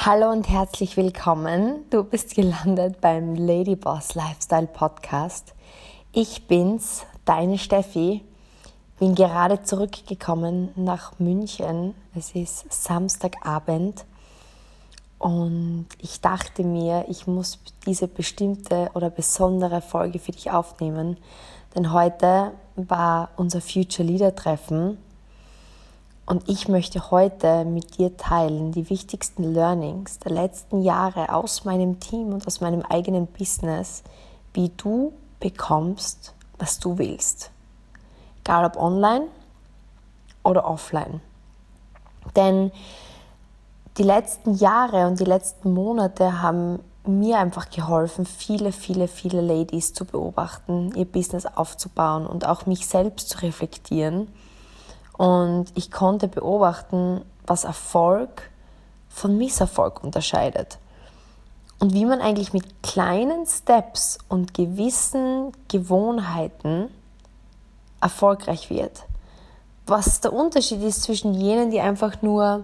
Hallo und herzlich willkommen. Du bist gelandet beim Ladyboss Lifestyle Podcast. Ich bin's, deine Steffi. Bin gerade zurückgekommen nach München. Es ist Samstagabend und ich dachte mir, ich muss diese bestimmte oder besondere Folge für dich aufnehmen, denn heute war unser Future Leader Treffen. Und ich möchte heute mit dir teilen die wichtigsten Learnings der letzten Jahre aus meinem Team und aus meinem eigenen Business, wie du bekommst, was du willst. Egal ob online oder offline. Denn die letzten Jahre und die letzten Monate haben mir einfach geholfen, viele Ladies zu beobachten, ihr Business aufzubauen und auch mich selbst zu reflektieren. Und ich konnte beobachten, was Erfolg von Misserfolg unterscheidet. Und wie man eigentlich mit kleinen Steps und gewissen Gewohnheiten erfolgreich wird. Was der Unterschied ist zwischen jenen, die einfach nur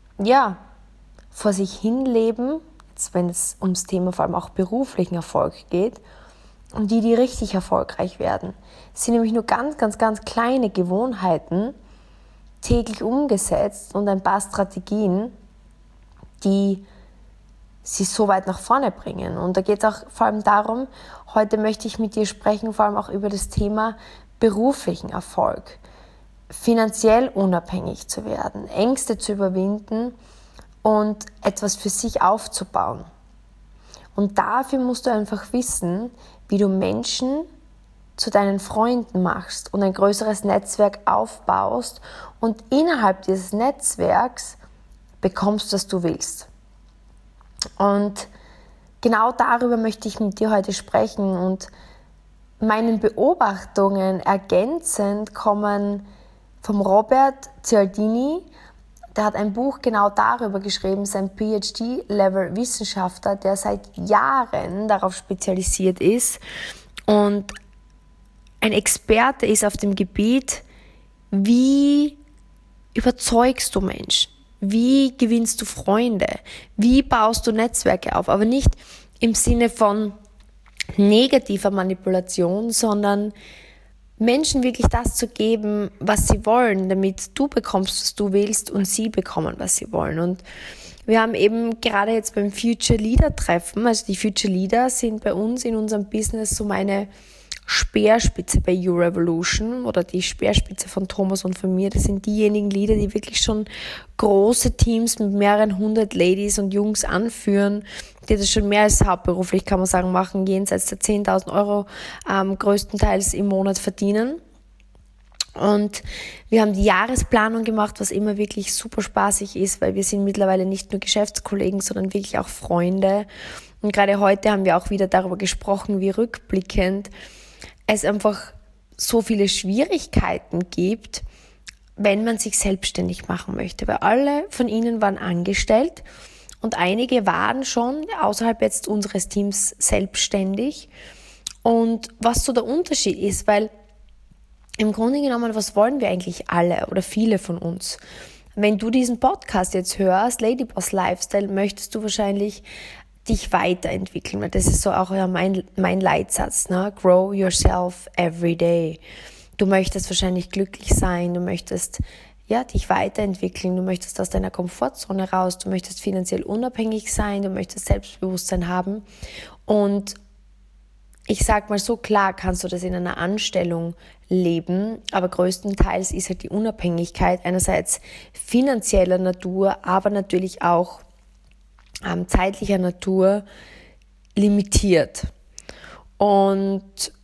vor sich hin leben, jetzt wenn es ums Thema vor allem auch beruflichen Erfolg geht, und die richtig erfolgreich werden. Es sind nämlich nur ganz kleine Gewohnheiten, täglich umgesetzt und ein paar Strategien, die sie so weit nach vorne bringen. Und da geht es auch vor allem darum, heute möchte ich mit dir sprechen, vor allem auch über das Thema beruflichen Erfolg, finanziell unabhängig zu werden, Ängste zu überwinden und etwas für sich aufzubauen. Und dafür musst du einfach wissen, wie du Menschen zu deinen Freunden machst und ein größeres Netzwerk aufbaust und innerhalb dieses Netzwerks bekommst, was du willst. Und genau darüber möchte ich mit dir heute sprechen und meinen Beobachtungen ergänzend kommen vom Robert Cialdini. Der hat ein Buch genau darüber geschrieben, sein PhD-Level-Wissenschaftler, der seit Jahren darauf spezialisiert ist und ein Experte ist auf dem Gebiet, wie überzeugst du Menschen, wie gewinnst du Freunde, wie baust du Netzwerke auf, aber nicht im Sinne von negativer Manipulation, sondern Menschen wirklich das zu geben, was sie wollen, damit du bekommst, was du willst und sie bekommen, was sie wollen. Und wir haben eben gerade jetzt beim Future Leader Treffen, also die Future Leader sind bei uns in unserem Business so meine Speerspitze bei YouRevolution oder die Speerspitze von Thomas und von mir. Das sind diejenigen Leader, die wirklich schon große Teams mit mehreren hundert Ladies und Jungs anführen, die das schon mehr als hauptberuflich, kann man sagen, machen, jenseits der 10.000 Euro größtenteils im Monat verdienen. Und wir haben die Jahresplanung gemacht, was immer wirklich super spaßig ist, weil wir sind mittlerweile nicht nur Geschäftskollegen, sondern wirklich auch Freunde. Und gerade heute haben wir auch wieder darüber gesprochen, wie rückblickend es einfach so viele Schwierigkeiten gibt, wenn man sich selbstständig machen möchte. Weil alle von ihnen waren angestellt und einige waren schon außerhalb jetzt unseres Teams selbstständig. Und was so der Unterschied ist, weil im Grunde genommen, was wollen wir eigentlich alle oder viele von uns? Wenn du diesen Podcast jetzt hörst, Ladyboss Lifestyle, möchtest du wahrscheinlich dich weiterentwickeln, weil das ist so auch ja mein Leitsatz, ne? Grow yourself every day. Du möchtest wahrscheinlich glücklich sein, du möchtest dich weiterentwickeln, du möchtest aus deiner Komfortzone raus, du möchtest finanziell unabhängig sein, du möchtest Selbstbewusstsein haben. Und ich sag mal so, klar kannst du das in einer Anstellung leben, aber größtenteils ist halt die Unabhängigkeit einerseits finanzieller Natur, aber natürlich auch zeitlicher Natur limitiert. Und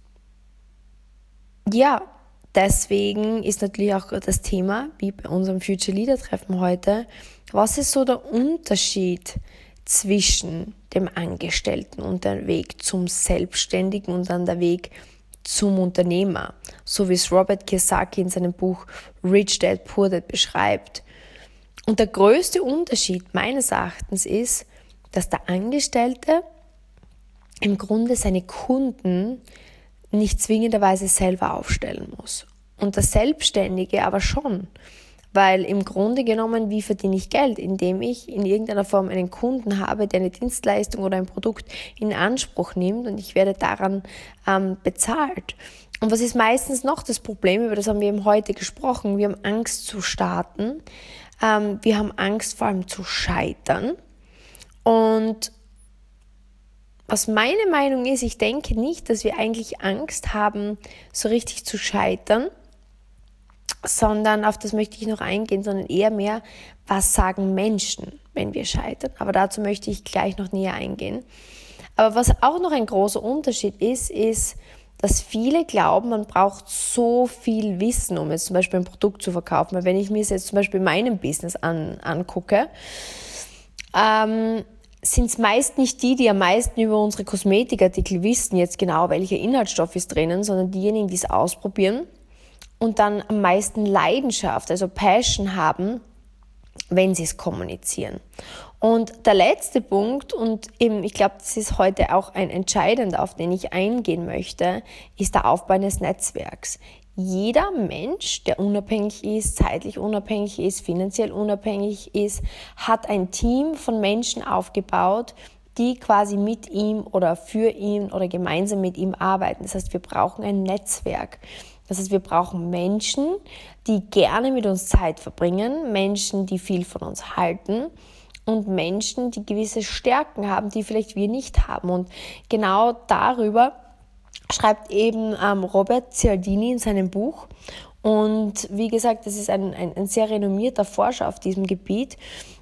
deswegen ist natürlich auch das Thema, wie bei unserem Future Leader Treffen heute, was ist so der Unterschied zwischen dem Angestellten und der Weg zum Selbstständigen und dann der Weg zum Unternehmer, so wie es Robert Kiyosaki in seinem Buch Rich Dad Poor Dad beschreibt. Und der größte Unterschied meines Erachtens ist, dass der Angestellte im Grunde seine Kunden nicht zwingenderweise selber aufstellen muss. Und der Selbstständige aber schon, Weil im Grunde genommen, wie verdiene ich Geld? Indem ich in irgendeiner Form einen Kunden habe, der eine Dienstleistung oder ein Produkt in Anspruch nimmt und ich werde daran bezahlt. Und was ist meistens noch das Problem? Über das haben wir eben heute gesprochen. Wir haben Angst zu starten. Wir haben Angst vor allem zu scheitern. Und was meine Meinung ist, ich denke nicht, dass wir eigentlich Angst haben, so richtig zu scheitern, sondern auf das möchte ich noch eingehen, sondern eher mehr, was sagen Menschen, wenn wir scheitern. Aber dazu möchte ich gleich noch näher eingehen. Aber was auch noch ein großer Unterschied ist, dass viele glauben, man braucht so viel Wissen, um jetzt zum Beispiel ein Produkt zu verkaufen. Weil wenn ich mir es jetzt zum Beispiel in meinem Business angucke, sind es meist nicht die am meisten über unsere Kosmetikartikel wissen, jetzt genau welcher Inhaltsstoff ist drinnen, sondern diejenigen, die es ausprobieren und dann am meisten Leidenschaft, also Passion haben, wenn sie es kommunizieren. Und der letzte Punkt, und eben, ich glaube, das ist heute auch ein entscheidender, auf den ich eingehen möchte, ist der Aufbau eines Netzwerks. Jeder Mensch, der unabhängig ist, zeitlich unabhängig ist, finanziell unabhängig ist, hat ein Team von Menschen aufgebaut, die quasi mit ihm oder für ihn oder gemeinsam mit ihm arbeiten. Das heißt, wir brauchen ein Netzwerk. Das heißt, wir brauchen Menschen, die gerne mit uns Zeit verbringen, Menschen, die viel von uns halten und Menschen, die gewisse Stärken haben, die vielleicht wir nicht haben. Und genau darüber schreibt eben Robert Cialdini in seinem Buch. Und wie gesagt, das ist ein sehr renommierter Forscher auf diesem Gebiet.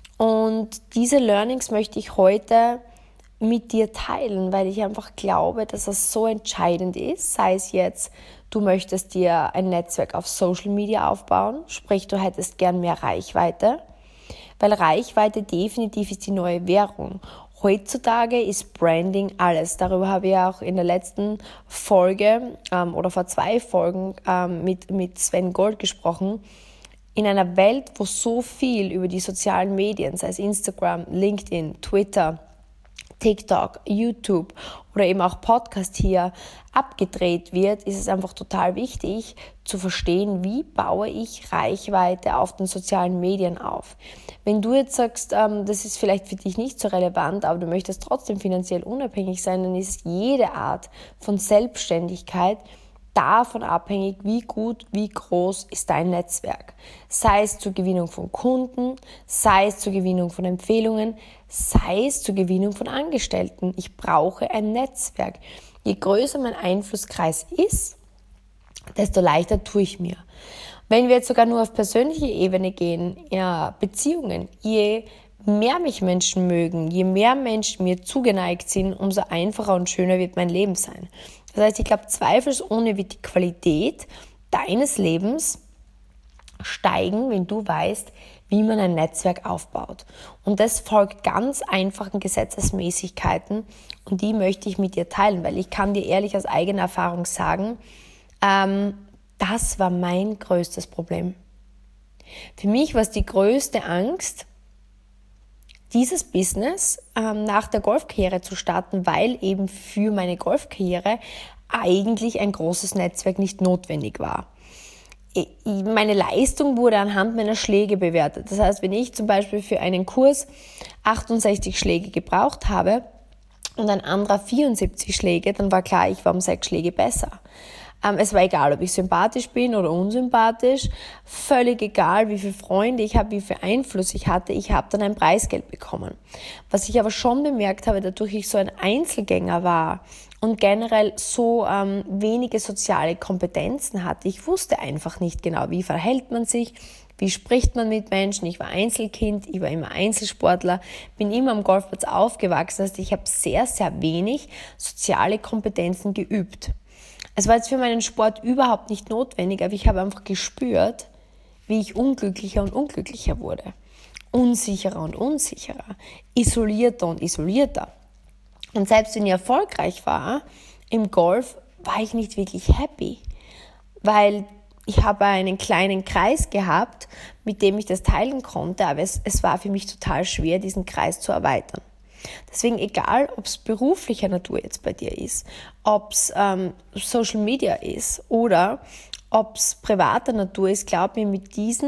Und diese Learnings möchte ich heute mit dir teilen, weil ich einfach glaube, dass das so entscheidend ist, sei es jetzt, du möchtest dir ein Netzwerk auf Social Media aufbauen, sprich du hättest gern mehr Reichweite, weil Reichweite definitiv ist die neue Währung. Heutzutage ist Branding alles. Darüber habe ich auch in der letzten Folge oder vor 2 Folgen mit Sven Gold gesprochen. In einer Welt, wo so viel über die sozialen Medien, sei es Instagram, LinkedIn, Twitter, TikTok, YouTube oder eben auch Podcast hier abgedreht wird, ist es einfach total wichtig zu verstehen, wie baue ich Reichweite auf den sozialen Medien auf. Wenn du jetzt sagst, das ist vielleicht für dich nicht so relevant, aber du möchtest trotzdem finanziell unabhängig sein, dann ist jede Art von Selbstständigkeit davon abhängig, wie gut, wie groß ist dein Netzwerk. Sei es zur Gewinnung von Kunden, sei es zur Gewinnung von Empfehlungen, sei es zur Gewinnung von Angestellten. Ich brauche ein Netzwerk. Je größer mein Einflusskreis ist, desto leichter tue ich mir. Wenn wir jetzt sogar nur auf persönliche Ebene gehen, ja, Beziehungen, je mehr mich Menschen mögen, je mehr Menschen mir zugeneigt sind, umso einfacher und schöner wird mein Leben sein. Das heißt, ich glaube, zweifelsohne wird die Qualität deines Lebens steigen, wenn du weißt, wie man ein Netzwerk aufbaut. Und das folgt ganz einfachen Gesetzesmäßigkeiten und die möchte ich mit dir teilen, weil ich kann dir ehrlich aus eigener Erfahrung sagen, das war mein größtes Problem. Für mich war es die größte Angst, dieses Business nach der Golfkarriere zu starten, weil eben für meine Golfkarriere eigentlich ein großes Netzwerk nicht notwendig war. Meine Leistung wurde anhand meiner Schläge bewertet. Das heißt, wenn ich zum Beispiel für einen Kurs 68 Schläge gebraucht habe und ein anderer 74 Schläge, dann war klar, ich war um 6 Schläge besser. Es war egal, ob ich sympathisch bin oder unsympathisch, völlig egal, wie viele Freunde ich habe, wie viel Einfluss ich hatte, ich habe dann ein Preisgeld bekommen. Was ich aber schon bemerkt habe, dadurch ich so ein Einzelgänger war und generell so wenige soziale Kompetenzen hatte, ich wusste einfach nicht genau, wie verhält man sich, wie spricht man mit Menschen. Ich war Einzelkind, ich war immer Einzelsportler, bin immer am Golfplatz aufgewachsen, das heißt, ich habe sehr, sehr wenig soziale Kompetenzen geübt. Es war jetzt für meinen Sport überhaupt nicht notwendig, aber ich habe einfach gespürt, wie ich unglücklicher und unglücklicher wurde. Unsicherer und unsicherer, isolierter und isolierter. Und selbst wenn ich erfolgreich war im Golf, war ich nicht wirklich happy, weil ich habe einen kleinen Kreis gehabt, mit dem ich das teilen konnte, aber es war für mich total schwer, diesen Kreis zu erweitern. Deswegen egal, ob es beruflicher Natur jetzt bei dir ist, ob es Social Media ist oder ob es privater Natur ist, glaub mir, mit diesen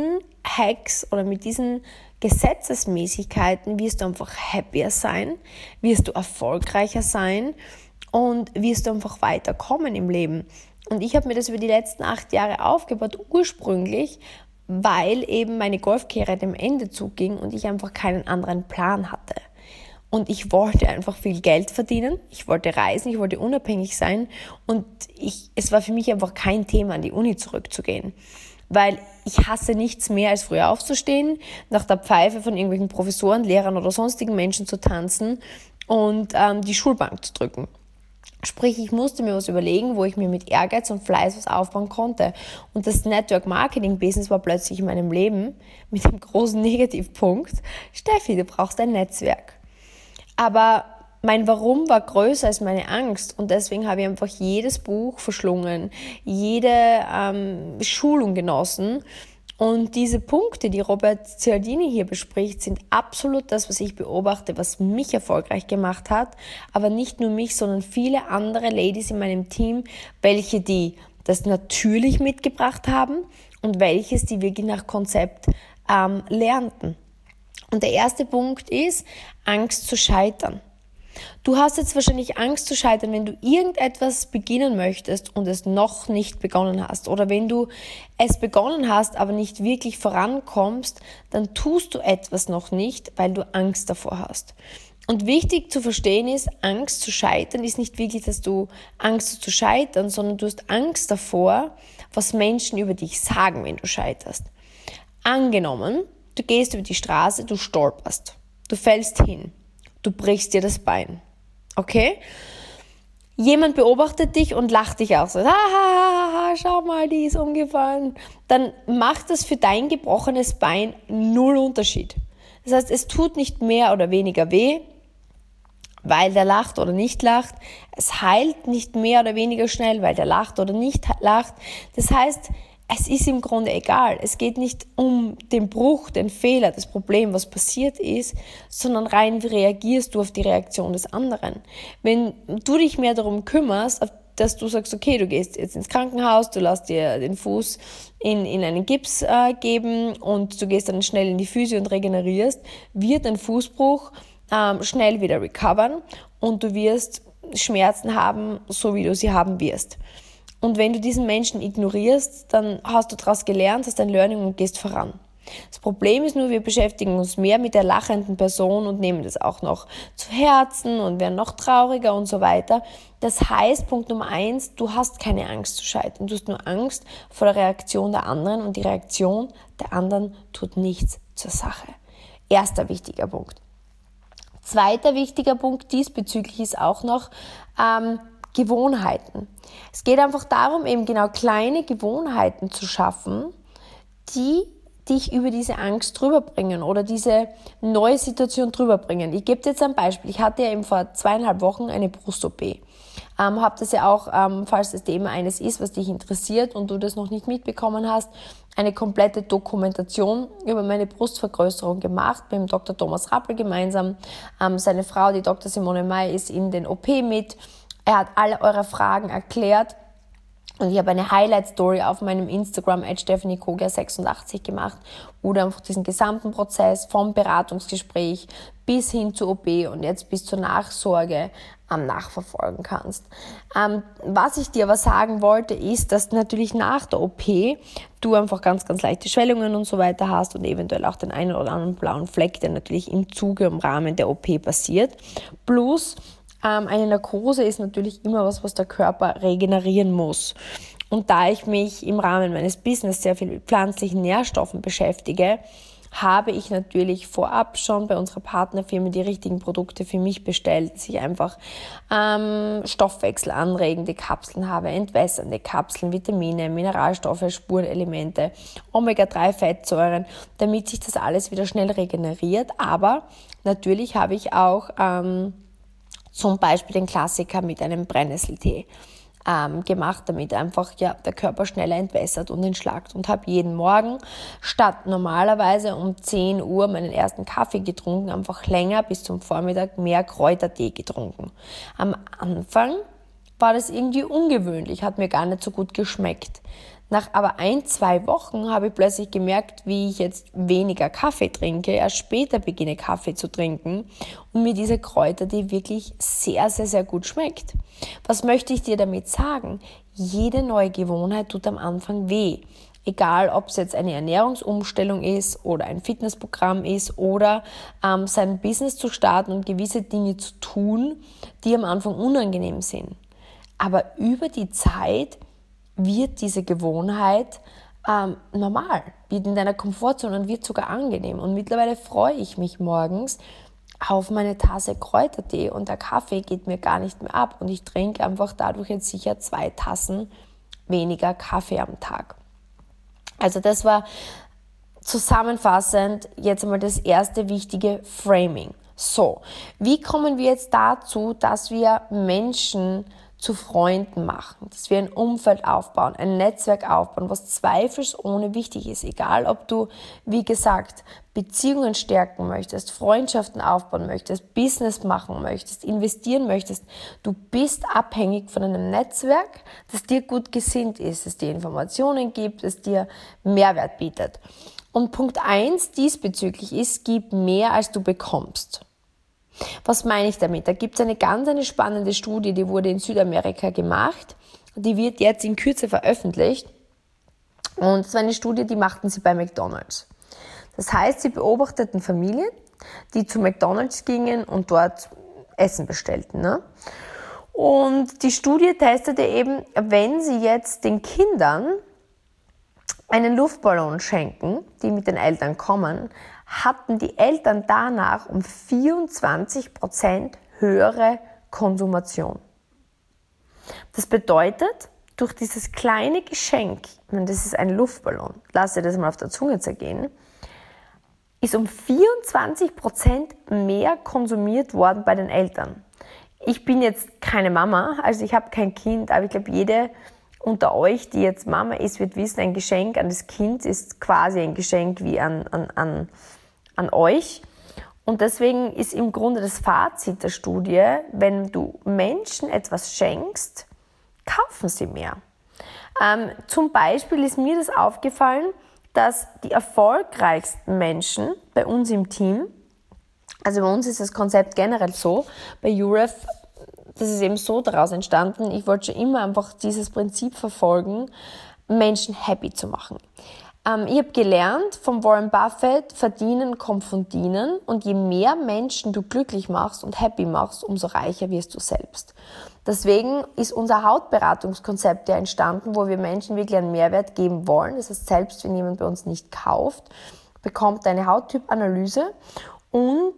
Hacks oder mit diesen Gesetzesmäßigkeiten wirst du einfach happier sein, wirst du erfolgreicher sein und wirst du einfach weiterkommen im Leben. Und ich habe mir das über die letzten 8 Jahre aufgebaut, ursprünglich, weil eben meine Golfkarriere dem Ende zuging und ich einfach keinen anderen Plan hatte. Und ich wollte einfach viel Geld verdienen, ich wollte reisen, ich wollte unabhängig sein und es war für mich einfach kein Thema, an die Uni zurückzugehen. Weil ich hasse nichts mehr, als früher aufzustehen, nach der Pfeife von irgendwelchen Professoren, Lehrern oder sonstigen Menschen zu tanzen und die Schulbank zu drücken. Sprich, ich musste mir was überlegen, wo ich mir mit Ehrgeiz und Fleiß was aufbauen konnte. Und das Network-Marketing-Business war plötzlich in meinem Leben mit dem großen Negativpunkt: Steffi, du brauchst ein Netzwerk. Aber mein Warum war größer als meine Angst und deswegen habe ich einfach jedes Buch verschlungen, jede Schulung genossen. Und diese Punkte, die Robert Cialdini hier bespricht, sind absolut das, was ich beobachte, was mich erfolgreich gemacht hat. Aber nicht nur mich, sondern viele andere Ladies in meinem Team, welche die das natürlich mitgebracht haben und welches die wirklich nach Konzept lernten. Und der erste Punkt ist, Angst zu scheitern. Du hast jetzt wahrscheinlich Angst zu scheitern, wenn du irgendetwas beginnen möchtest und es noch nicht begonnen hast. Oder wenn du es begonnen hast, aber nicht wirklich vorankommst, dann tust du etwas noch nicht, weil du Angst davor hast. Und wichtig zu verstehen ist, Angst zu scheitern ist nicht wirklich, dass du Angst hast zu scheitern, sondern du hast Angst davor, was Menschen über dich sagen, wenn du scheiterst. Angenommen, du gehst über die Straße, du stolperst, du fällst hin, du brichst dir das Bein, okay? Jemand beobachtet dich und lacht dich auch so, schau mal, die ist umgefallen. Dann macht das für dein gebrochenes Bein 0 Unterschied. Das heißt, es tut nicht mehr oder weniger weh, weil der lacht oder nicht lacht. Es heilt nicht mehr oder weniger schnell, weil der lacht oder nicht lacht. Das heißt, es ist im Grunde egal. Es geht nicht um den Bruch, den Fehler, das Problem, was passiert ist, sondern rein, wie reagierst du auf die Reaktion des anderen. Wenn du dich mehr darum kümmerst, dass du sagst, okay, du gehst jetzt ins Krankenhaus, du lässt dir den Fuß in einen Gips geben und du gehst dann schnell in die Physio und regenerierst, wird ein Fußbruch schnell wieder recovern und du wirst Schmerzen haben, so wie du sie haben wirst. Und wenn du diesen Menschen ignorierst, dann hast du daraus gelernt, hast ein Learning und gehst voran. Das Problem ist nur, wir beschäftigen uns mehr mit der lachenden Person und nehmen das auch noch zu Herzen und werden noch trauriger und so weiter. Das heißt, Punkt Nummer 1, du hast keine Angst zu scheitern. Du hast nur Angst vor der Reaktion der anderen und die Reaktion der anderen tut nichts zur Sache. Erster wichtiger Punkt. Zweiter wichtiger Punkt diesbezüglich ist auch noch Gewohnheiten. Es geht einfach darum, eben genau kleine Gewohnheiten zu schaffen, die dich über diese Angst drüber bringen oder diese neue Situation drüber bringen. Ich gebe dir jetzt ein Beispiel. Ich hatte ja eben vor 2,5 Wochen eine Brust-OP. Habe das ja auch, falls das Thema eines ist, was dich interessiert und du das noch nicht mitbekommen hast, eine komplette Dokumentation über meine Brustvergrößerung gemacht mit dem Dr. Thomas Rappel gemeinsam. Seine Frau, die Dr. Simone May, ist in den OP mit. Er hat alle eure Fragen erklärt und ich habe eine Highlight-Story auf meinem Instagram @stephaniekogler86 gemacht, wo du einfach diesen gesamten Prozess vom Beratungsgespräch bis hin zur OP und jetzt bis zur Nachsorge nachverfolgen kannst. Was ich dir aber sagen wollte, ist, dass natürlich nach der OP du einfach ganz, ganz leichte Schwellungen und so weiter hast und eventuell auch den einen oder anderen blauen Fleck, der natürlich im Zuge, im Rahmen der OP passiert. Plus eine Narkose ist natürlich immer was der Körper regenerieren muss. Und da ich mich im Rahmen meines Business sehr viel mit pflanzlichen Nährstoffen beschäftige, habe ich natürlich vorab schon bei unserer Partnerfirma die richtigen Produkte für mich bestellt, dass ich einfach stoffwechselanregende Kapseln habe, entwässernde Kapseln, Vitamine, Mineralstoffe, Spurenelemente, Omega-3-Fettsäuren, damit sich das alles wieder schnell regeneriert. Aber natürlich habe ich auch zum Beispiel den Klassiker mit einem Brennnesseltee gemacht, damit einfach der Körper schneller entwässert und entschlackt. Und habe jeden Morgen statt normalerweise um 10 Uhr meinen ersten Kaffee getrunken, einfach länger bis zum Vormittag mehr Kräutertee getrunken. Am Anfang war das irgendwie ungewöhnlich, hat mir gar nicht so gut geschmeckt. Nach aber 1-2 Wochen habe ich plötzlich gemerkt, wie ich jetzt weniger Kaffee trinke, erst später beginne Kaffee zu trinken und mir diese Kräutertee wirklich sehr, sehr, sehr gut schmeckt. Was möchte ich dir damit sagen? Jede neue Gewohnheit tut am Anfang weh. Egal, ob es jetzt eine Ernährungsumstellung ist oder ein Fitnessprogramm ist oder sein Business zu starten und gewisse Dinge zu tun, die am Anfang unangenehm sind. Aber über die Zeit wird diese Gewohnheit normal, wird in deiner Komfortzone und wird sogar angenehm. Und mittlerweile freue ich mich morgens auf meine Tasse Kräutertee und der Kaffee geht mir gar nicht mehr ab. Und ich trinke einfach dadurch jetzt sicher 2 Tassen weniger Kaffee am Tag. Also das war zusammenfassend jetzt einmal das erste wichtige Framing. So, wie kommen wir jetzt dazu, dass wir Menschen zu Freunden machen, dass wir ein Umfeld aufbauen, ein Netzwerk aufbauen, was zweifelsohne wichtig ist. Egal, ob du, wie gesagt, Beziehungen stärken möchtest, Freundschaften aufbauen möchtest, Business machen möchtest, investieren möchtest. Du bist abhängig von einem Netzwerk, das dir gut gesinnt ist, das dir Informationen gibt, das dir Mehrwert bietet. Und Punkt 1 diesbezüglich ist, gib mehr, als du bekommst. Was meine ich damit? Da gibt es eine spannende Studie, die wurde in Südamerika gemacht. Die wird jetzt in Kürze veröffentlicht. Und es war eine Studie, die machten sie bei McDonald's. Das heißt, sie beobachteten Familien, die zu McDonald's gingen und dort Essen bestellten. Ne? Und die Studie testete eben, wenn sie jetzt den Kindern einen Luftballon schenken, die mit den Eltern kommen, hatten die Eltern danach um 24% höhere Konsumation. Das bedeutet, durch dieses kleine Geschenk, das ist ein Luftballon, lass dir das mal auf der Zunge zergehen, ist um 24% mehr konsumiert worden bei den Eltern. Ich bin jetzt keine Mama, also ich habe kein Kind, aber ich glaube, jede unter euch, die jetzt Mama ist, wird wissen, ein Geschenk an das Kind ist quasi ein Geschenk wie an euch. Und deswegen ist im Grunde das Fazit der Studie, wenn du Menschen etwas schenkst, kaufen sie mehr. Zum Beispiel ist mir das aufgefallen, dass die erfolgreichsten Menschen bei uns im Team, also bei uns ist das Konzept generell so, bei UREF, das ist eben so daraus entstanden, ich wollte schon immer einfach dieses Prinzip verfolgen, Menschen happy zu machen. Ich habe gelernt vom Warren Buffett, verdienen kommt von dienen und je mehr Menschen du glücklich machst und happy machst, umso reicher wirst du selbst. Deswegen ist unser Hautberatungskonzept ja entstanden, wo wir Menschen wirklich einen Mehrwert geben wollen. Das heißt, selbst wenn jemand bei uns nicht kauft, bekommt eine Hauttypanalyse und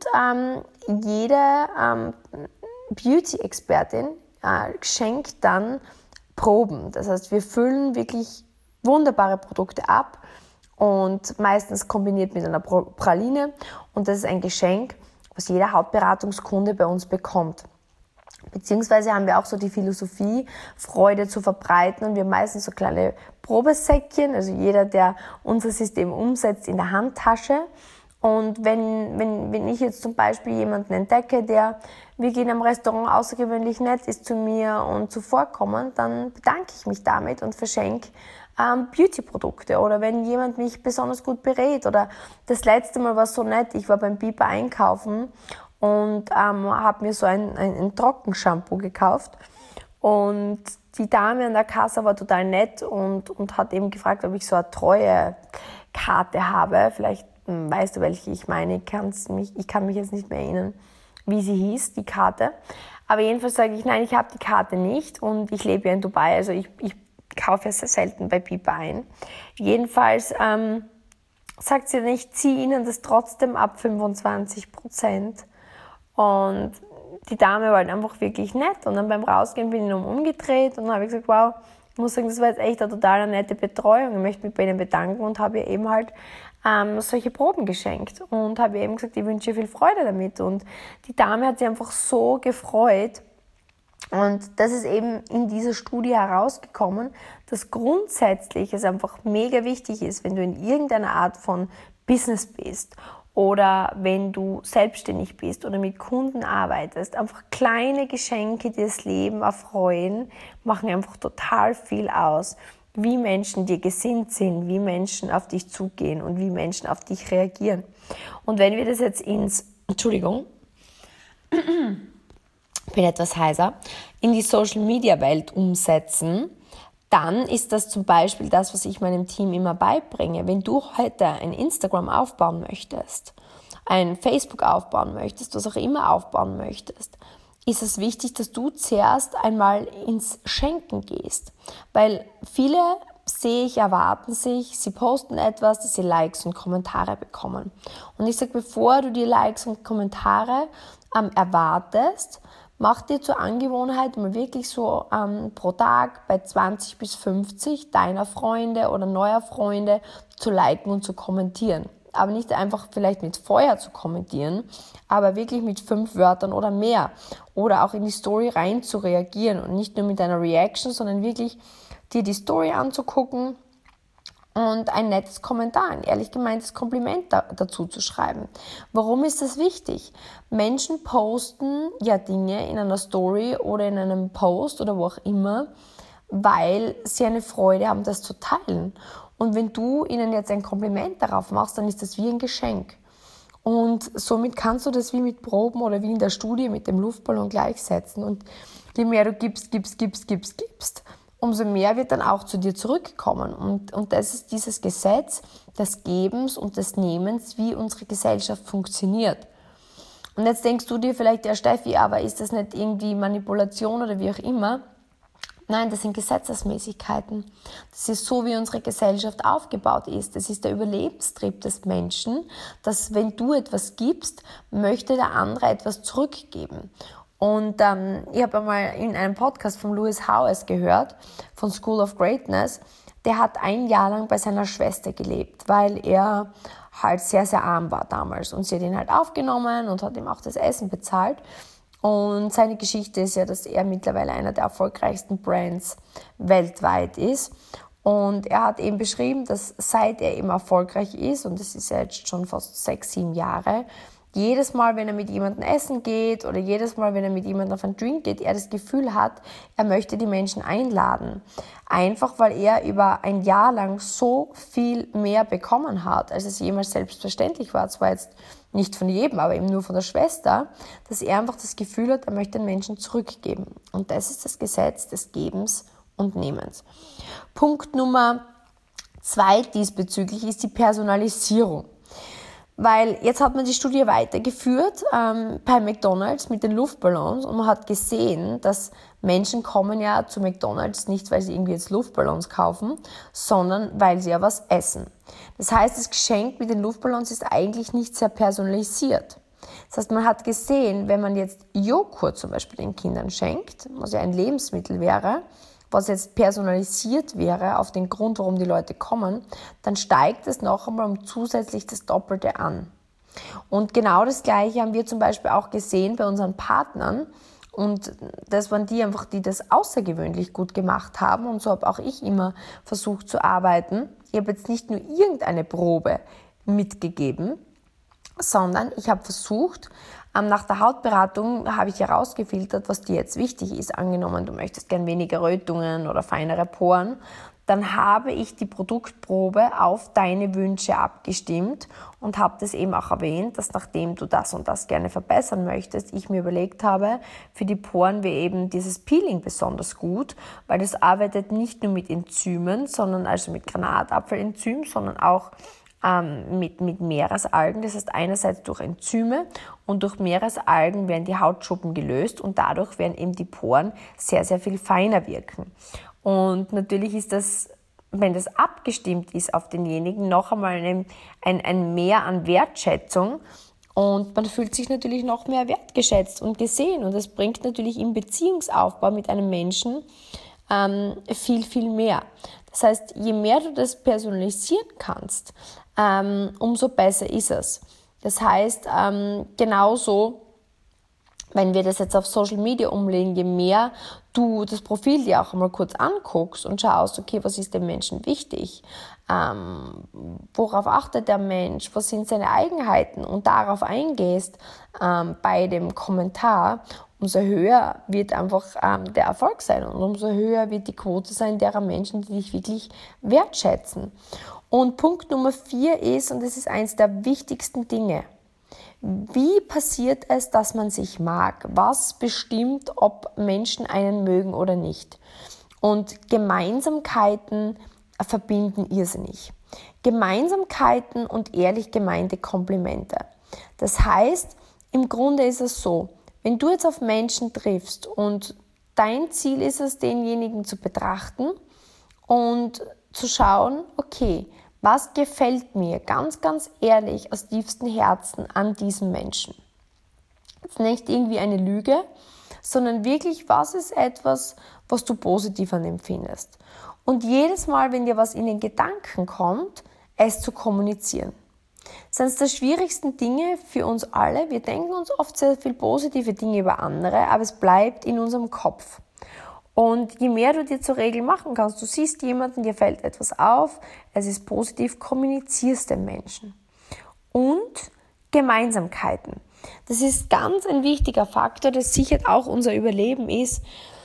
jede Beauty-Expertin schenkt dann Proben. Das heißt, wir füllen wirklich wunderbare Produkte ab und meistens kombiniert mit einer Praline und das ist ein Geschenk, was jeder Hautberatungskunde bei uns bekommt. Beziehungsweise haben wir auch so die Philosophie, Freude zu verbreiten und wir haben meistens so kleine Probesäckchen, also jeder, der unser System umsetzt, in der Handtasche. Und wenn ich jetzt zum Beispiel jemanden entdecke, der wirklich in einem Restaurant außergewöhnlich nett ist zu mir und zuvorkommend, dann bedanke ich mich damit und verschenke Beauty-Produkte. Oder wenn jemand mich besonders gut berät. Oder das letzte Mal war es so nett, ich war beim Biber einkaufen und habe mir so ein Trockenshampoo gekauft. Und die Dame an der Kasse war total nett und hat eben gefragt, ob ich so eine Treue-Karte habe. Vielleicht weißt du, welche ich meine. Ich kann mich jetzt nicht mehr erinnern, wie sie hieß, die Karte. Aber jedenfalls sage ich, nein, ich habe die Karte nicht und ich lebe ja in Dubai, also ich kaufe ja sehr selten bei Biber ein. Jedenfalls sagt sie dann, ich ziehe Ihnen das trotzdem ab 25%. Und die Dame war halt einfach wirklich nett. Und dann beim Rausgehen bin ich noch umgedreht und habe gesagt, wow, ich muss sagen, das war jetzt echt eine total nette Betreuung. Ich möchte mich bei Ihnen bedanken und habe ihr eben halt solche Proben geschenkt und habe ihr eben gesagt, ich wünsche ihr viel Freude damit. Und die Dame hat sich einfach so gefreut. Und das ist eben in dieser Studie herausgekommen, dass grundsätzlich es einfach mega wichtig ist, wenn du in irgendeiner Art von Business bist oder wenn du selbstständig bist oder mit Kunden arbeitest, einfach kleine Geschenke, die das Leben erfreuen, machen einfach total viel aus. wie Menschen dir gesinnt sind, wie Menschen auf dich zugehen und wie Menschen auf dich reagieren. Und wenn wir das jetzt Entschuldigung, bin etwas heiser, in die Social-Media-Welt umsetzen, dann ist das zum Beispiel das, was ich meinem Team immer beibringe. Wenn du heute ein Instagram aufbauen möchtest, ein Facebook aufbauen möchtest, was auch immer aufbauen möchtest, ist es wichtig, dass du zuerst einmal ins Schenken gehst. Weil viele, sehe ich, erwarten sich, sie posten etwas, dass sie Likes und Kommentare bekommen. Und ich sage, bevor du die Likes und Kommentare erwartest, mach dir zur Angewohnheit, mal wirklich so pro Tag bei 20 bis 50 deiner Freunde oder neuer Freunde zu liken und zu kommentieren. Aber nicht einfach vielleicht mit Feuer zu kommentieren, aber wirklich mit 5 Wörtern oder mehr. Oder auch in die Story rein zu reagieren und nicht nur mit einer Reaction, sondern wirklich dir die Story anzugucken und ein nettes Kommentar, ein ehrlich gemeintes Kompliment dazu zu schreiben. Warum ist das wichtig? Menschen posten ja Dinge in einer Story oder in einem Post oder wo auch immer, weil sie eine Freude haben, das zu teilen. Und wenn du ihnen jetzt ein Kompliment darauf machst, dann ist das wie ein Geschenk. Und somit kannst du das wie mit Proben oder wie in der Studie mit dem Luftballon gleichsetzen. Und je mehr du gibst, umso mehr wird dann auch zu dir zurückkommen. Und das ist dieses Gesetz des Gebens und des Nehmens, wie unsere Gesellschaft funktioniert. Und jetzt denkst du dir vielleicht, ja Steffi, aber ist das nicht irgendwie Manipulation oder wie auch immer? Nein, das sind Gesetzesmäßigkeiten. Das ist so, wie unsere Gesellschaft aufgebaut ist. Das ist der Überlebenstrieb des Menschen, dass wenn du etwas gibst, möchte der andere etwas zurückgeben. Und ich habe einmal in einem Podcast von Lewis Howes gehört, von School of Greatness, der hat 1 Jahr lang bei seiner Schwester gelebt, weil er halt sehr, sehr arm war damals. Und sie hat ihn halt aufgenommen und hat ihm auch das Essen bezahlt. Und seine Geschichte ist ja, dass er mittlerweile einer der erfolgreichsten Brands weltweit ist. Und er hat eben beschrieben, dass seit er eben erfolgreich ist, und das ist ja jetzt schon fast 6, 7 Jahre, jedes Mal, wenn er mit jemandem essen geht oder jedes Mal, wenn er mit jemandem auf einen Drink geht, er das Gefühl hat, er möchte die Menschen einladen. Einfach, weil er über 1 Jahr lang so viel mehr bekommen hat, als es jemals selbstverständlich war. Zwar jetzt nicht von jedem, aber eben nur von der Schwester, dass er einfach das Gefühl hat, er möchte den Menschen zurückgeben. Und das ist das Gesetz des Gebens und Nehmens. Punkt Nummer 2 diesbezüglich ist die Personalisierung. Weil jetzt hat man die Studie weitergeführt bei McDonald's mit den Luftballons und man hat gesehen, dass Menschen kommen ja zu McDonald's nicht, weil sie irgendwie jetzt Luftballons kaufen, sondern weil sie ja was essen. Das heißt, das Geschenk mit den Luftballons ist eigentlich nicht sehr personalisiert. Das heißt, man hat gesehen, wenn man jetzt Joghurt zum Beispiel den Kindern schenkt, was ja ein Lebensmittel wäre, was jetzt personalisiert wäre auf den Grund, warum die Leute kommen, dann steigt es noch einmal um zusätzlich das Doppelte an. Und genau das Gleiche haben wir zum Beispiel auch gesehen bei unseren Partnern. Und das waren die einfach, die das außergewöhnlich gut gemacht haben. Und so habe auch ich immer versucht zu arbeiten. Ich habe jetzt nicht nur irgendeine Probe mitgegeben, sondern ich habe versucht, nach der Hautberatung habe ich herausgefiltert, was dir jetzt wichtig ist. Angenommen, du möchtest gern weniger Rötungen oder feinere Poren, dann habe ich die Produktprobe auf deine Wünsche abgestimmt und habe das eben auch erwähnt, dass nachdem du das und das gerne verbessern möchtest, ich mir überlegt habe, für die Poren wäre eben dieses Peeling besonders gut, weil das arbeitet nicht nur mit Enzymen, sondern also mit Granatapfelenzym, sondern auch mit Meeresalgen. Das heißt, einerseits durch Enzyme und durch Meeresalgen werden die Hautschuppen gelöst und dadurch werden eben die Poren sehr, sehr viel feiner wirken. Und natürlich ist das, wenn das abgestimmt ist auf denjenigen, noch einmal ein Mehr an Wertschätzung und man fühlt sich natürlich noch mehr wertgeschätzt und gesehen und das bringt natürlich im Beziehungsaufbau mit einem Menschen viel, viel mehr. Das heißt, je mehr du das personalisieren kannst, umso besser ist es. Das heißt, genauso, wenn wir das jetzt auf Social Media umlegen, je mehr du das Profil dir auch einmal kurz anguckst und schaust, okay, was ist dem Menschen wichtig, worauf achtet der Mensch, was sind seine Eigenheiten und darauf eingehst bei dem Kommentar umso höher wird einfach der Erfolg sein und umso höher wird die Quote sein derer Menschen, die dich wirklich wertschätzen. Und Punkt Nummer 4 ist, und das ist eins der wichtigsten Dinge, wie passiert es, dass man sich mag? Was bestimmt, ob Menschen einen mögen oder nicht? Und Gemeinsamkeiten verbinden irrsinnig. Gemeinsamkeiten und ehrlich gemeinte Komplimente. Das heißt, im Grunde ist es so, wenn du jetzt auf Menschen triffst und dein Ziel ist es, denjenigen zu betrachten und zu schauen, okay, was gefällt mir ganz, ganz ehrlich aus tiefstem Herzen an diesem Menschen? Jetzt nicht irgendwie eine Lüge, sondern wirklich, was ist etwas, was du positiv an ihm findest? Und jedes Mal, wenn dir was in den Gedanken kommt, es zu kommunizieren. Das ist eines der schwierigsten Dinge für uns alle. Wir denken uns oft sehr viel positive Dinge über andere, aber es bleibt in unserem Kopf. Und je mehr du dir zur Regel machen kannst, du siehst jemanden, dir fällt etwas auf, es ist positiv, kommunizierst den Menschen. Und Gemeinsamkeiten. Das ist ganz ein wichtiger Faktor, das sichert auch unser Überleben ist,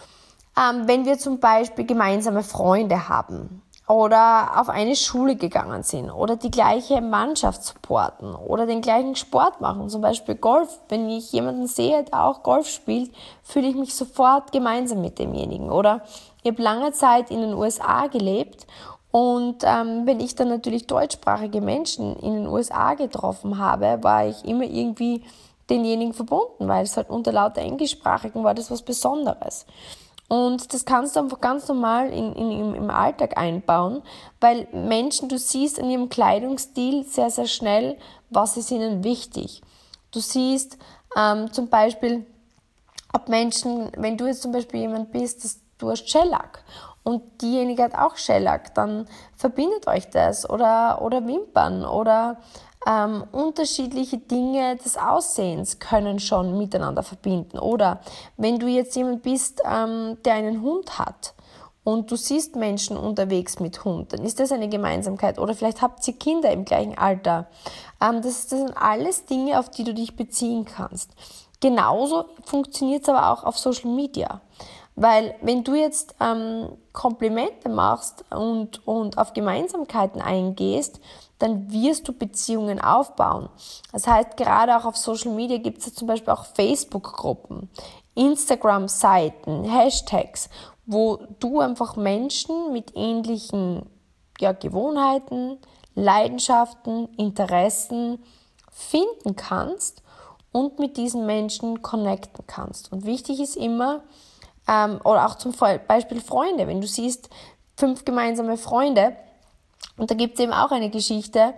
wenn wir zum Beispiel gemeinsame Freunde haben oder auf eine Schule gegangen sind oder die gleiche Mannschaft supporten oder den gleichen Sport machen, zum Beispiel Golf. Wenn ich jemanden sehe, der auch Golf spielt, fühle ich mich sofort gemeinsam mit demjenigen. Oder ich habe lange Zeit in den USA gelebt und wenn ich dann natürlich deutschsprachige Menschen in den USA getroffen habe, war ich immer irgendwie denjenigen verbunden, weil es halt unter lauter Englischsprachigen war das was Besonderes. Und das kannst du einfach ganz normal im Alltag einbauen, weil Menschen, du siehst an ihrem Kleidungsstil sehr, sehr schnell, was ist ihnen wichtig. Du siehst zum Beispiel, ob Menschen, wenn du jetzt zum Beispiel jemand bist, du hast Shellac und diejenige hat auch Shellac, dann verbindet euch das oder Wimpern oder unterschiedliche Dinge des Aussehens können schon miteinander verbinden. Oder wenn du jetzt jemand bist, der einen Hund hat und du siehst Menschen unterwegs mit Hund, dann ist das eine Gemeinsamkeit. Oder vielleicht habt ihr Kinder im gleichen Alter. Das sind alles Dinge, auf die du dich beziehen kannst. Genauso funktioniert es aber auch auf Social Media. Weil wenn du jetzt Komplimente machst und auf Gemeinsamkeiten eingehst, dann wirst du Beziehungen aufbauen. Das heißt, gerade auch auf Social Media gibt es ja zum Beispiel auch Facebook-Gruppen, Instagram-Seiten, Hashtags, wo du einfach Menschen mit ähnlichen Gewohnheiten, Leidenschaften, Interessen finden kannst und mit diesen Menschen connecten kannst. Und wichtig ist immer, oder auch zum Beispiel Freunde, wenn du siehst 5 gemeinsame Freunde, und da gibt es eben auch eine Geschichte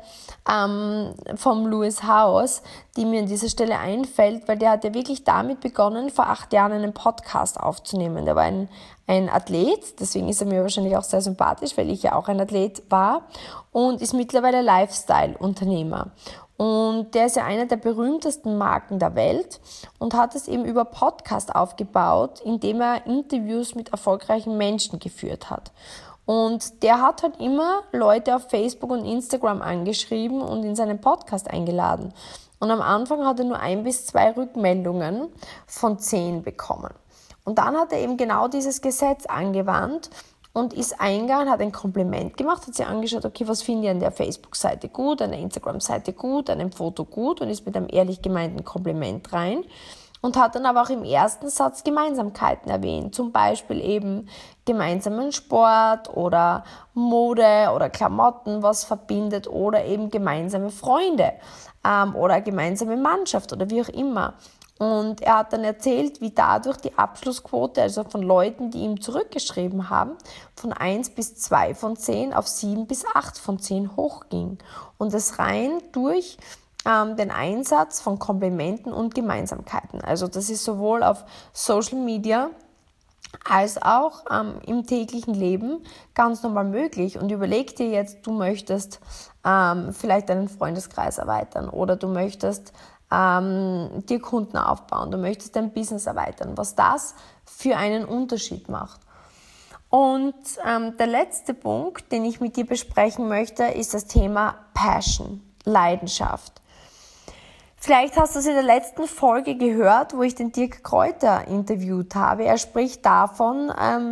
vom Lewis Howes, die mir an dieser Stelle einfällt, weil der hat ja wirklich damit begonnen, vor 8 Jahren einen Podcast aufzunehmen. Der war ein Athlet, deswegen ist er mir wahrscheinlich auch sehr sympathisch, weil ich ja auch ein Athlet war und ist mittlerweile Lifestyle-Unternehmer. Und der ist ja einer der berühmtesten Marken der Welt und hat es eben über Podcast aufgebaut, indem er Interviews mit erfolgreichen Menschen geführt hat. Und der hat halt immer Leute auf Facebook und Instagram angeschrieben und in seinen Podcast eingeladen. Und am Anfang hat er nur 1 bis 2 Rückmeldungen von 10 bekommen. Und dann hat er eben genau dieses Gesetz angewandt und ist eingegangen, hat ein Kompliment gemacht, hat sich angeschaut, okay, was finde ich an der Facebook-Seite gut, an der Instagram-Seite gut, an dem Foto gut und ist mit einem ehrlich gemeinten Kompliment rein. Und hat dann aber auch im ersten Satz Gemeinsamkeiten erwähnt, zum Beispiel eben gemeinsamen Sport oder Mode oder Klamotten, was verbindet oder eben gemeinsame Freunde oder gemeinsame Mannschaft oder wie auch immer. Und er hat dann erzählt, wie dadurch die Abschlussquote, also von Leuten, die ihm zurückgeschrieben haben, von 1 bis 2 von 10 auf 7 bis 8 von 10 hochging. Und das rein durch den Einsatz von Komplimenten und Gemeinsamkeiten. Also das ist sowohl auf Social Media als auch im täglichen Leben ganz normal möglich. Und überleg dir jetzt, du möchtest vielleicht deinen Freundeskreis erweitern oder du möchtest dir Kunden aufbauen, du möchtest dein Business erweitern, was das für einen Unterschied macht. Und der letzte Punkt, den ich mit dir besprechen möchte, ist das Thema Passion, Leidenschaft. Vielleicht hast du es in der letzten Folge gehört, wo ich den Dirk Kräuter interviewt habe. Er spricht davon,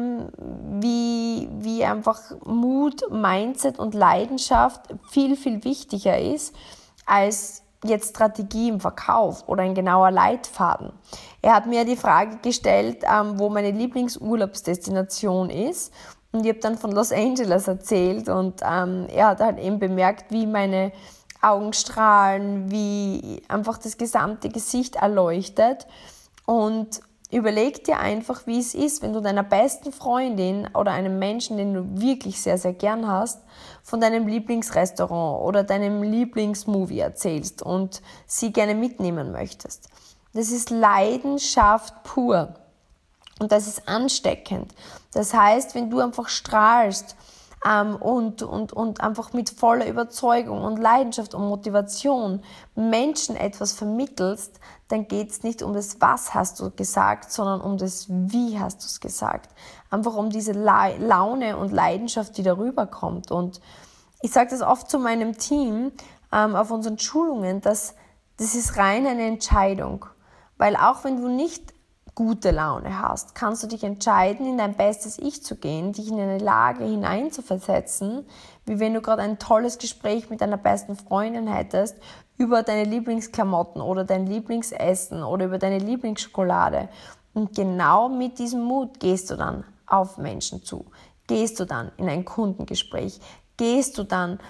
wie einfach Mut, Mindset und Leidenschaft viel, viel wichtiger ist als jetzt Strategie im Verkauf oder ein genauer Leitfaden. Er hat mir die Frage gestellt, wo meine Lieblingsurlaubsdestination ist. Und ich habe dann von Los Angeles erzählt und er hat halt eben bemerkt, wie meine Augen strahlen, wie einfach das gesamte Gesicht erleuchtet. Und überleg dir einfach, wie es ist, wenn du deiner besten Freundin oder einem Menschen, den du wirklich sehr, sehr gern hast, von deinem Lieblingsrestaurant oder deinem Lieblingsmovie erzählst und sie gerne mitnehmen möchtest. Das ist Leidenschaft pur und das ist ansteckend. Das heißt, wenn du einfach strahlst und einfach mit voller Überzeugung und Leidenschaft und Motivation Menschen etwas vermittelst, dann geht es nicht um das Was hast du gesagt, sondern um das Wie hast du es gesagt. Einfach um diese Laune und Leidenschaft, die darüber kommt. Und ich sage das oft zu meinem Team auf unseren Schulungen, dass das ist rein eine Entscheidung. Weil auch wenn du nicht gute Laune hast, kannst du dich entscheiden, in dein bestes Ich zu gehen, dich in eine Lage hineinzuversetzen, wie wenn du gerade ein tolles Gespräch mit deiner besten Freundin hättest über deine Lieblingsklamotten oder dein Lieblingsessen oder über deine Lieblingsschokolade. Und genau mit diesem Mut gehst du dann auf Menschen zu, gehst du dann in ein Kundengespräch, gehst du dann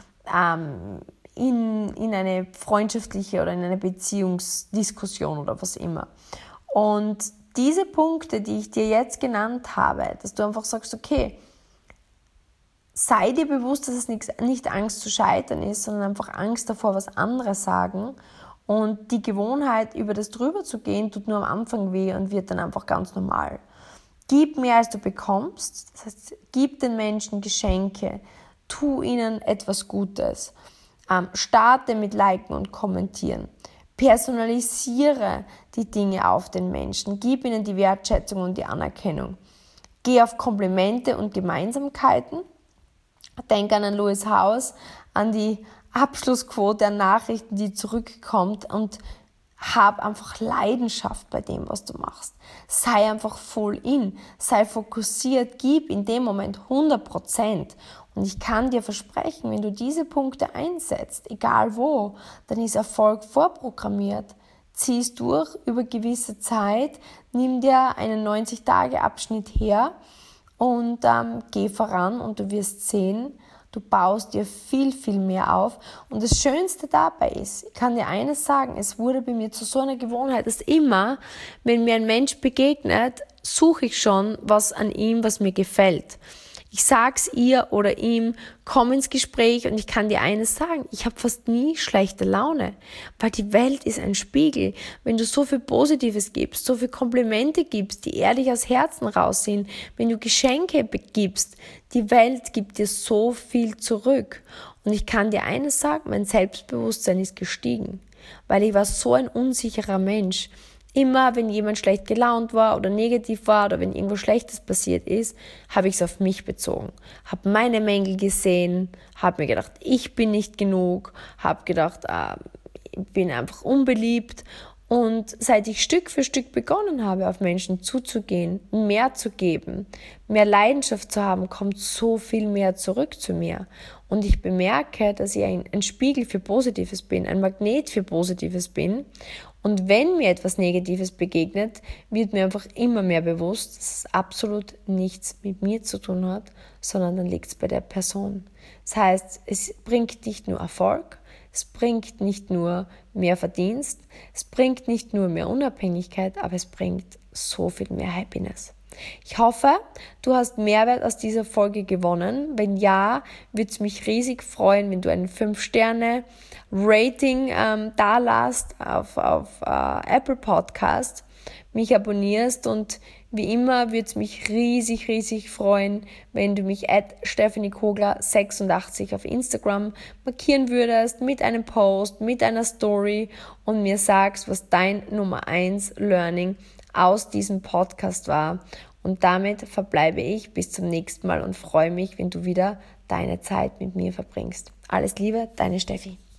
in eine freundschaftliche oder in eine Beziehungsdiskussion oder was immer. Und diese Punkte, die ich dir jetzt genannt habe, dass du einfach sagst, okay, sei dir bewusst, dass es nicht Angst zu scheitern ist, sondern einfach Angst davor, was andere sagen. Und die Gewohnheit, über das drüber zu gehen, tut nur am Anfang weh und wird dann einfach ganz normal. Gib mehr, als du bekommst. Das heißt, gib den Menschen Geschenke. Tu ihnen etwas Gutes. Starte mit Liken und Kommentieren. Personalisiere die Dinge auf den Menschen. Gib ihnen die Wertschätzung und die Anerkennung. Geh auf Komplimente und Gemeinsamkeiten. Denk an Lewis Howes, an die Abschlussquote an Nachrichten, die zurückkommt und hab einfach Leidenschaft bei dem, was du machst. Sei einfach full in, sei fokussiert, gib in dem Moment 100%. Und ich kann dir versprechen, wenn du diese Punkte einsetzt, egal wo, dann ist Erfolg vorprogrammiert. Zieh es durch über gewisse Zeit, nimm dir einen 90-Tage-Abschnitt her und geh voran und du wirst sehen, du baust dir viel, viel mehr auf. Und das Schönste dabei ist, ich kann dir eines sagen, es wurde bei mir zu so einer Gewohnheit, dass immer, wenn mir ein Mensch begegnet, suche ich schon was an ihm, was mir gefällt. Ich sag's ihr oder ihm, komm ins Gespräch und ich kann dir eines sagen, ich habe fast nie schlechte Laune, weil die Welt ist ein Spiegel. Wenn du so viel Positives gibst, so viel Komplimente gibst, die ehrlich aus Herzen raus sind, wenn du Geschenke gibst, die Welt gibt dir so viel zurück. Und ich kann dir eines sagen, mein Selbstbewusstsein ist gestiegen, weil ich war so ein unsicherer Mensch. Immer, wenn jemand schlecht gelaunt war oder negativ war oder wenn irgendwas Schlechtes passiert ist, habe ich es auf mich bezogen. Habe meine Mängel gesehen, habe mir gedacht, ich bin nicht genug, habe gedacht, ich bin einfach unbeliebt. Und seit ich Stück für Stück begonnen habe, auf Menschen zuzugehen, mehr zu geben, mehr Leidenschaft zu haben, kommt so viel mehr zurück zu mir. Und ich bemerke, dass ich ein Spiegel für Positives bin, ein Magnet für Positives bin. Und wenn mir etwas Negatives begegnet, wird mir einfach immer mehr bewusst, dass es absolut nichts mit mir zu tun hat, sondern dann liegt es bei der Person. Das heißt, es bringt nicht nur Erfolg, es bringt nicht nur mehr Verdienst, es bringt nicht nur mehr Unabhängigkeit, aber es bringt so viel mehr Happiness. Ich hoffe, du hast Mehrwert aus dieser Folge gewonnen. Wenn ja, würde es mich riesig freuen, wenn du ein 5-Sterne-Rating dalässt auf Apple Podcast, mich abonnierst und wie immer würde es mich riesig, riesig freuen, wenn du mich @stephaniekogler86 auf Instagram markieren würdest mit einem Post, mit einer Story und mir sagst, was dein Nummer 1 Learning aus diesem Podcast war. Und damit verbleibe ich bis zum nächsten Mal und freue mich, wenn du wieder deine Zeit mit mir verbringst. Alles Liebe, deine Steffi.